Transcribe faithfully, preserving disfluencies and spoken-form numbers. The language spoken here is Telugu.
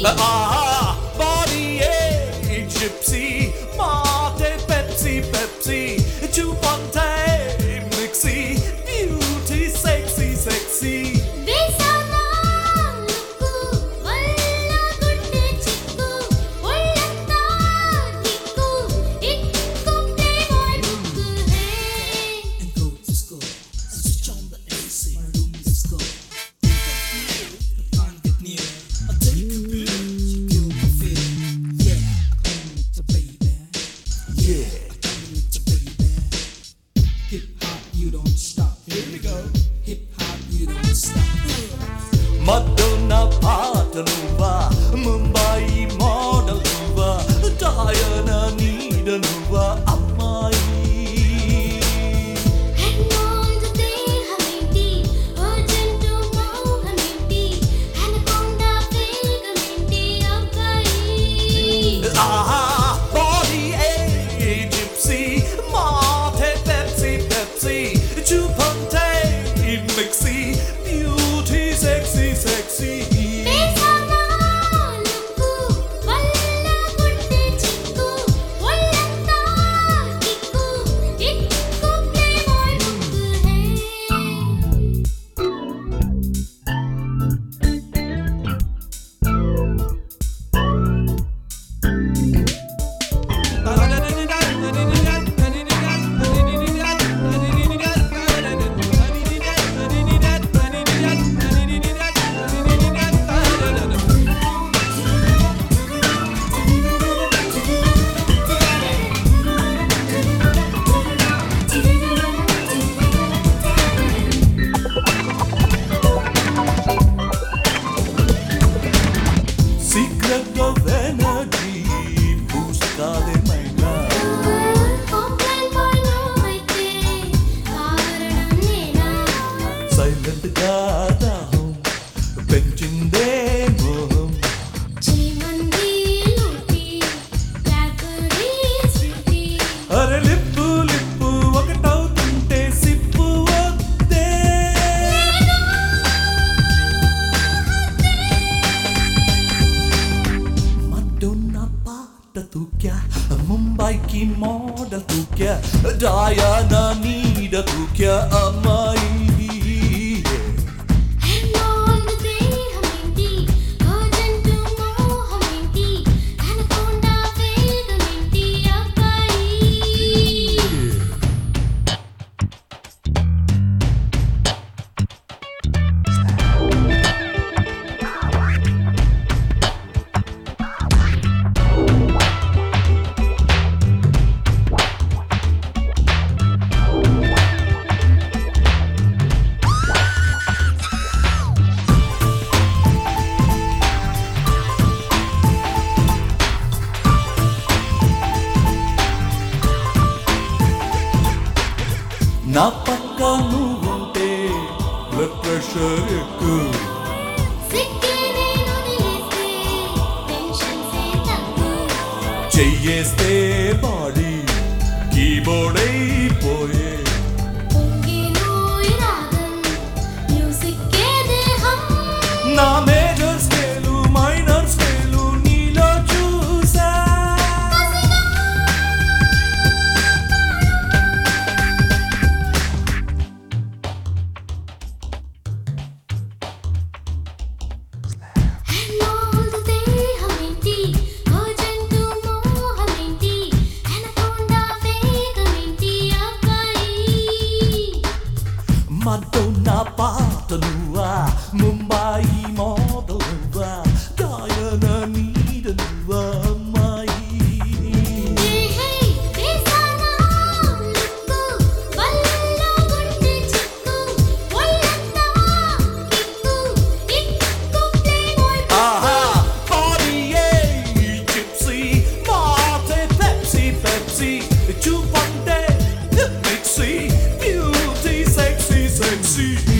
Ah, body a gypsy, mate Pepsi, Pepsi, chupante, mixy, beauty, sexy, sexy. Madonna పాట నువ్వా ముంబాయి మోడల్ నువ్వా డయానా నీడ నువ్వా అమ్మాయి ఆహా బాడీ ఏ జిప్సీ మాటే పెప్సీ పెప్సీ చూపంటే mixie beauty sexy sexy secret of energy boost kaade maina silent ga dahum penchinde moham chimandi luti blackberry sweetie are lippu lippu okatautunte sippu odde Madonna paata tu kya Mumbai ki model tu kya Diana needa tu kya amai నా పక్క నువ్వుంటే బ్లడ్ ప్రెషర్ ఎక్కు చెయ్యేస్తే బాడీ కీబోర్డ్ అయిపోయే నా మేజర్ స్కేలు మైనర్ స్కేలు నీలో చూసా Madonna పాట నువ్వా ముంబాయి మోడల్ నువ్వా డయానా నీడ నువ్వా అమ్మాయి ఆహా బాడీ ఏ జిప్సీ మాటే పెప్సీ పెప్సీ చూపంటే మిక్సీ beauty sexy sexy